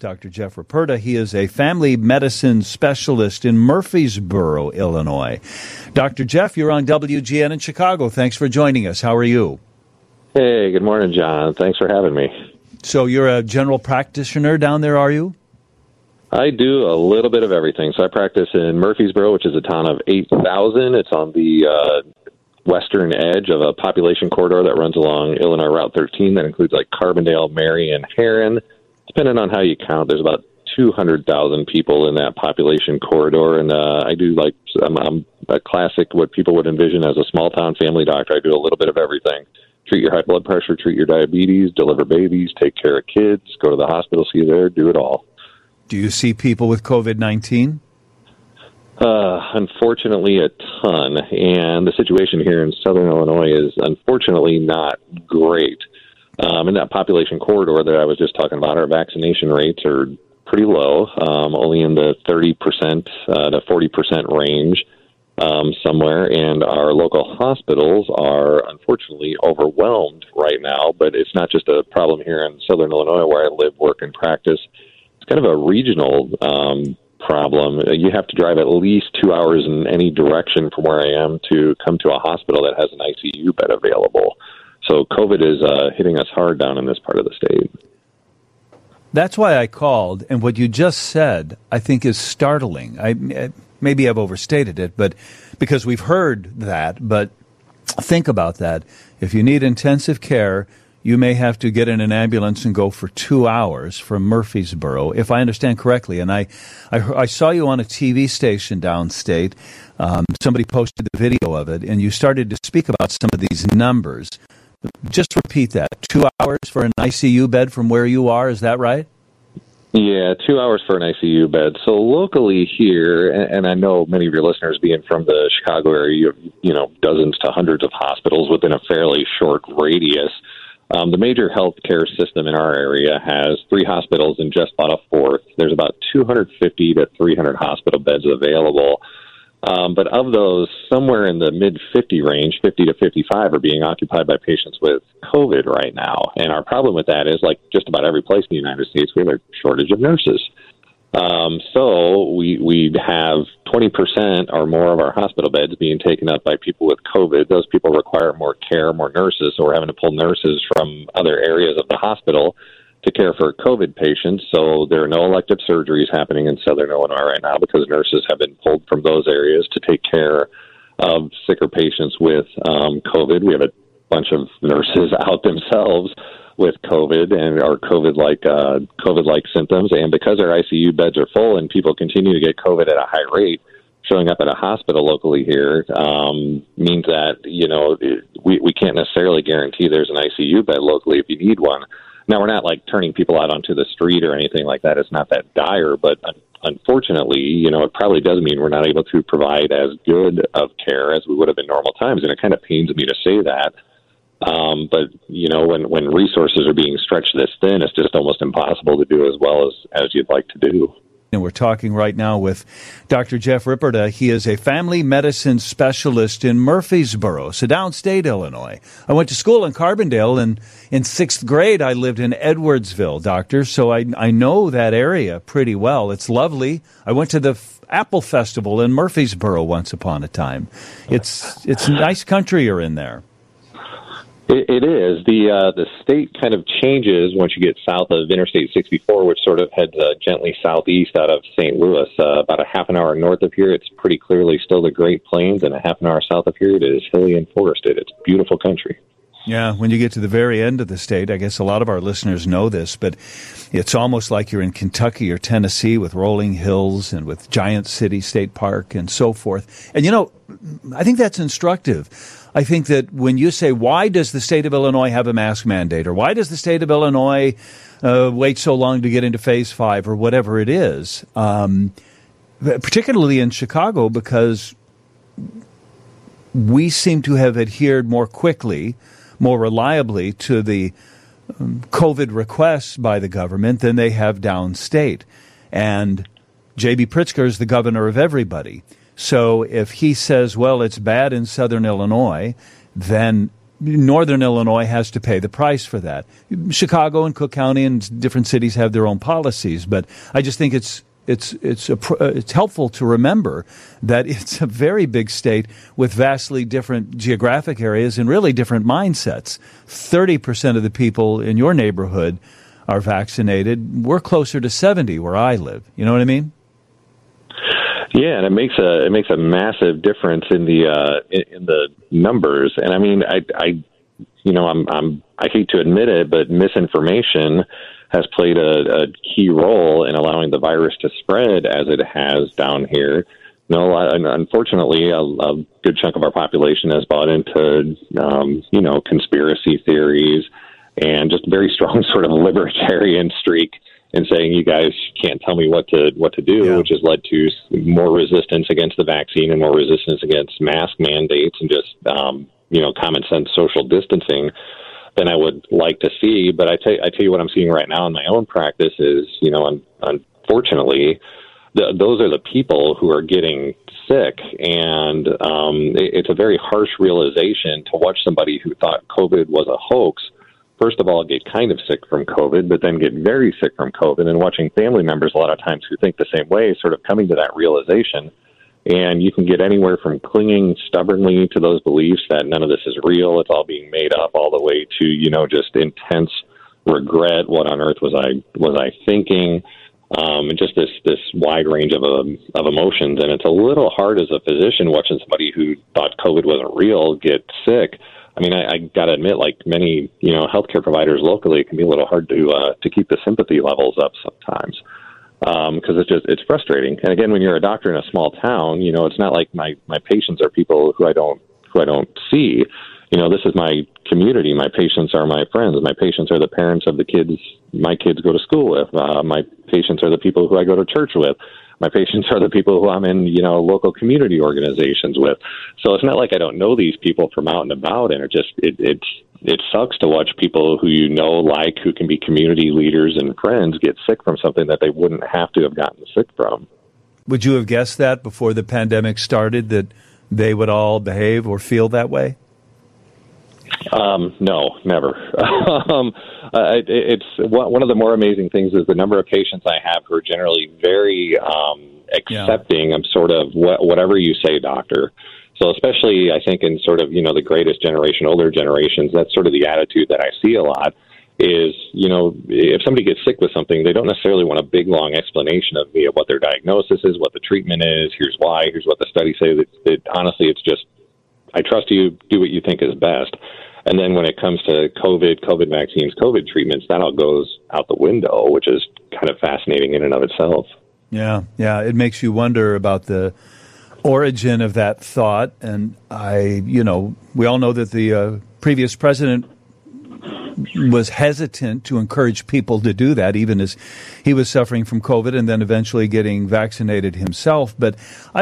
Dr. Jeff Ripperda. He is a family medicine specialist in Murfreesboro, Illinois. Dr. Jeff, you're on WGN in Chicago. Thanks for joining us. How are you? Hey, good morning, John. Thanks for having me. So you're a general practitioner down there, are you? I do a little bit of everything. So I practice in Murfreesboro, which is a town of 8,000. It's on the western edge of a population corridor that runs along Illinois Route 13. That includes like Carbondale, Marion, Heron. Depending on how you count, there's about 200,000 people in that population corridor. And I do I'm a classic, what people would envision as a small town family doctor. I do a little bit of everything. Treat your high blood pressure, treat your diabetes, deliver babies, take care of kids, go to the hospital, see you there, do it all. Do you see people with COVID-19? Unfortunately, a ton. And the situation here in southern Illinois is unfortunately not great. In that population corridor that I was just talking about, our vaccination rates are pretty low, only in the 30% to 40% range somewhere. And our local hospitals are unfortunately overwhelmed right now. But it's not just a problem here in southern Illinois where I live, work, and practice. It's kind of a regional problem. You have to drive at least 2 hours in any direction from where I am to come to a hospital that has an ICU bed available. So COVID is hitting us hard down in this part of the state. That's why I called, and what you just said, I think, is startling. Maybe I've overstated it, but because we've heard that, but think about that. If you need intensive care, you may have to get in an ambulance and go for 2 hours from Murfreesboro, if I understand correctly. And I saw you on a TV station downstate. Somebody posted the video of it, and you started to speak about some of these numbers. Just repeat that. 2 hours for an ICU bed from where you are, is that right? Yeah, 2 hours for an ICU bed. So locally here, and I know many of your listeners being from the Chicago area, you know, dozens to hundreds of hospitals within a fairly short radius. The major healthcare system in our area has 3 hospitals and just about a fourth. There's about 250 to 300 hospital beds available. But of those, somewhere in the mid-50 range, 50 to 55, are being occupied by patients with COVID right now. And our problem with that is, like just about every place in the United States, we have a shortage of nurses. So we'd have 20% or more of our hospital beds being taken up by people with COVID. Those people require more care, more nurses, so we're having to pull nurses from other areas of the hospital to care for COVID patients. So there are no elective surgeries happening in southern Illinois right now because nurses have been pulled from those areas to take care of sicker patients with COVID. We have a bunch of nurses out themselves with COVID and our COVID-like symptoms. And because our ICU beds are full and people continue to get COVID at a high rate, showing up at a hospital locally here means that, you know, we can't necessarily guarantee there's an ICU bed locally if you need one. Now, we're not like turning people out onto the street or anything like that. It's not that dire, but unfortunately, you know, it probably does mean we're not able to provide as good of care as we would have in normal times. And it kind of pains me to say that. But, you know, when resources are being stretched this thin, it's just almost impossible to do as well as you'd like to do. And we're talking right now with Dr. Jeff Ripperda. He is a family medicine specialist in Murfreesboro, so downstate Illinois. I went to school in Carbondale, and in 6th grade I lived in Edwardsville, doctor, so I know that area pretty well. It's lovely. I went to the Apple Festival in Murfreesboro once upon a time. It's nice country you're in there. It is. The state kind of changes once you get south of Interstate 64, which sort of heads gently southeast out of St. Louis. About a half an hour north of here, it's pretty clearly still the Great Plains, and a half an hour south of here, it is hilly and forested. It's beautiful country. Yeah, when you get to the very end of the state, I guess a lot of our listeners know this, but it's almost like you're in Kentucky or Tennessee with rolling hills and with Giant City State Park and so forth. And, you know, I think that's instructive. I think that when you say, why does the state of Illinois have a mask mandate, or why does the state of Illinois wait so long to get into phase 5 or whatever it is, particularly in Chicago, because we seem to have adhered more quickly, more reliably to the COVID requests by the government than they have downstate. And J.B. Pritzker is the governor of everybody. So if he says, well, it's bad in southern Illinois, then Northern Illinois has to pay the price for that. Chicago and Cook County and different cities have their own policies, but I just think it's helpful to remember that it's a very big state with vastly different geographic areas and really different mindsets. 30% of the people in your neighborhood are vaccinated. We're closer to 70 where I live. You know what I mean? Yeah, and it makes a massive difference in the numbers. And I mean, I hate to admit it, but misinformation has played a key role in allowing the virus to spread as it has down here. Unfortunately, a good chunk of our population has bought into, conspiracy theories and just very strong sort of libertarian streak in saying you guys can't tell me what to do, which has led to more resistance against the vaccine and more resistance against mask mandates and just, common sense social distancing than I would like to see. But I tell you what I'm seeing right now in my own practice is, unfortunately, those are the people who are getting sick. And it's a very harsh realization to watch somebody who thought COVID was a hoax, first of all, get kind of sick from COVID, but then get very sick from COVID, and watching family members a lot of times who think the same way sort of coming to that realization. And you can get anywhere from clinging stubbornly to those beliefs that none of this is real, it's all being made up, all the way to, just intense regret. What on earth was I thinking? And just this wide range of emotions. And it's a little hard as a physician watching somebody who thought COVID wasn't real get sick. I mean, I got to admit, like many, healthcare providers locally, it can be a little hard to keep the sympathy levels up sometimes. Because it's frustrating. And again, when you're a doctor in a small town, it's not like my patients are people who I don't see. This is my community. My patients are my friends. My patients are the parents of the kids my kids go to school with. My patients are the people who I go to church with. My patients are the people who I'm in, local community organizations with. So it's not like I don't know these people from out and about, and it sucks to watch people who who can be community leaders and friends get sick from something that they wouldn't have to have gotten sick from. Would you have guessed that before the pandemic started, that they would all behave or feel that way? No, never. It's one of the more amazing things is the number of patients I have who are generally very accepting of sort of whatever you say, doctor. So especially, I think, in sort of, the greatest generation, older generations, that's sort of the attitude that I see a lot is, if somebody gets sick with something, they don't necessarily want a big, long explanation of what their diagnosis is, what the treatment is, here's why, here's what the studies say. That honestly, it's just, I trust you, do what you think is best. And then when it comes to COVID vaccines, COVID treatments, that all goes out the window, which is kind of fascinating in and of itself. Yeah. It makes you wonder about the origin of that thought. And we all know that the previous president was hesitant to encourage people to do that, even as he was suffering from COVID and then eventually getting vaccinated himself. But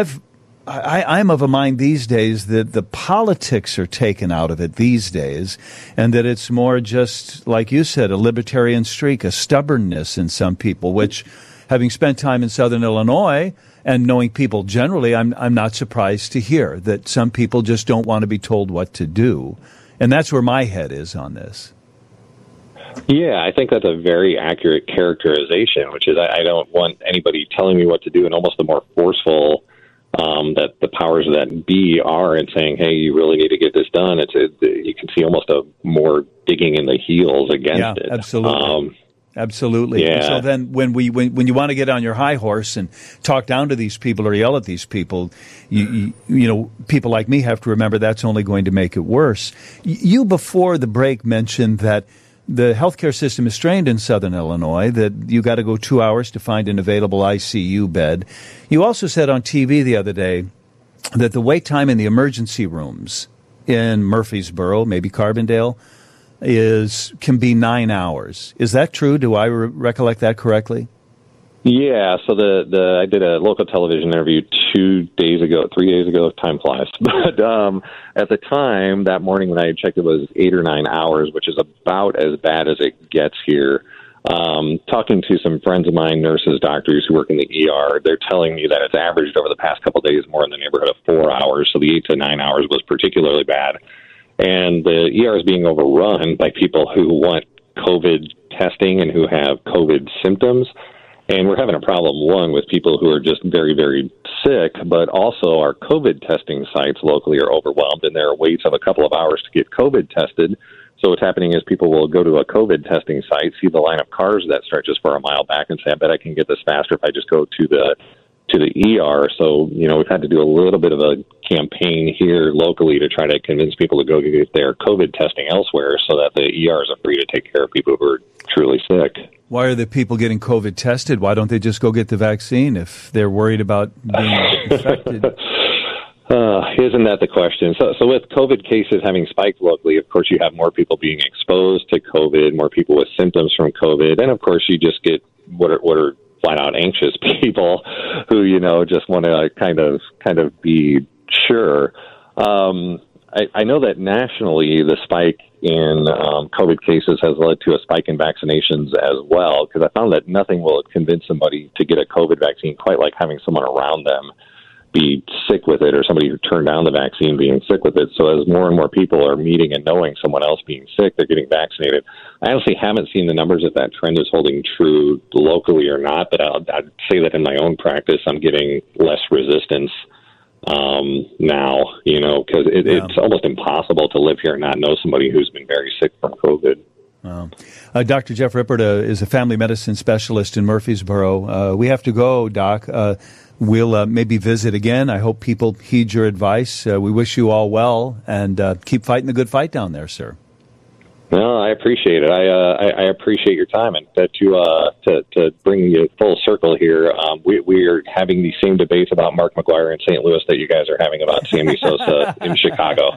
I'm of a mind these days that the politics are taken out of it these days, and that it's more just, like you said, a libertarian streak, a stubbornness in some people, which, having spent time in Southern Illinois and knowing people generally, I'm not surprised to hear that some people just don't want to be told what to do. And that's where my head is on this. Yeah, I think that's a very accurate characterization, which is I don't want anybody telling me what to do, and almost the more forceful that the powers that be are in saying, hey, you really need to get this done. You can see almost a more digging in the heels against it. Absolutely. Absolutely. Yeah. So then when you want to get on your high horse and talk down to these people or yell at these people, you people like me have to remember that's only going to make it worse. You, before the break, mentioned that the healthcare system is strained in Southern Illinois, that you got to go 2 hours to find an available ICU bed. You also said on TV the other day that the wait time in the emergency rooms in Murfreesboro, maybe Carbondale, can be 9 hours. Is that true? Do I recollect that correctly? Yeah, so I did a local television interview 3 days ago, time flies. But at the time, that morning when I had checked, it was 8 or 9 hours, which is about as bad as it gets here. Talking to some friends of mine, nurses, doctors who work in the ER, they're telling me that it's averaged over the past couple of days more in the neighborhood of 4 hours. So the 8 to 9 hours was particularly bad. and the ER is being overrun by people who want COVID testing and who have COVID symptoms. And we're having a problem, one, with people who are just very, very sick, but also our COVID testing sites locally are overwhelmed, and there are waits of a couple of hours to get COVID tested. So what's happening is people will go to a COVID testing site, see the line of cars that stretches for a mile back, and say, I bet I can get this faster if I just go to the ER. So, we've had to do a little bit of a campaign here locally to try to convince people to go get their COVID testing elsewhere so that the ERs are free to take care of people who are truly sick. Why are the people getting COVID tested? Why don't they just go get the vaccine if they're worried about being infected? Isn't that the question? So with COVID cases having spiked locally, of course, you have more people being exposed to COVID, more people with symptoms from COVID, and of course, you just get what are flat out anxious people who, just want to kind of be sure. I know that nationally the spike in COVID cases has led to a spike in vaccinations as well, because I found that nothing will convince somebody to get a COVID vaccine quite like having someone around them be sick with it, or somebody who turned down the vaccine being sick with it. So as more and more people are meeting and knowing someone else being sick, they're getting vaccinated. I honestly haven't seen the numbers if that trend is holding true locally or not, but I'd say that in my own practice, I'm getting less resistance now, because it's almost impossible to live here and not know somebody who's been very sick from COVID. Dr. Jeff Rippert is a family medicine specialist in Murfreesboro. We have to go, Doc. We'll maybe visit again. I hope people heed your advice. We wish you all well, and keep fighting the good fight down there, sir. No, I appreciate it. I appreciate your time, and to bring you full circle here. We are having the same debates about Mark McGwire in St. Louis that you guys are having about Sammy Sosa in Chicago.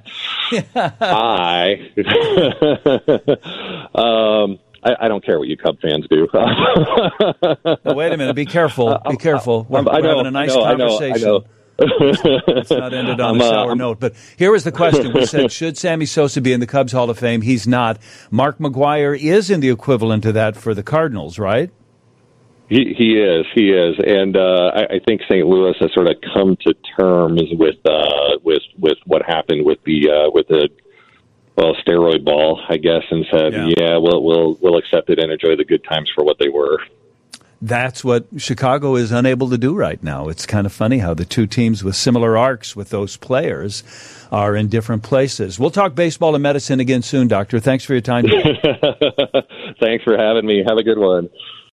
I don't care what you Cub fans do. No, wait a minute. Be careful. Be careful. We're having a nice conversation. I know. It's not ended on a sour note. But here was the question. We said, should Sammy Sosa be in the Cubs Hall of Fame? He's not. Mark McGwire is in the equivalent of that for the Cardinals, right? He is. And I think St. Louis has sort of come to terms with what happened with the steroid ball, I guess, and said, we'll accept it and enjoy the good times for what they were. That's what Chicago is unable to do right now. It's kind of funny how the two teams with similar arcs with those players are in different places. We'll talk baseball and medicine again soon, Doctor. Thanks for your time. Thanks for having me. Have a good one.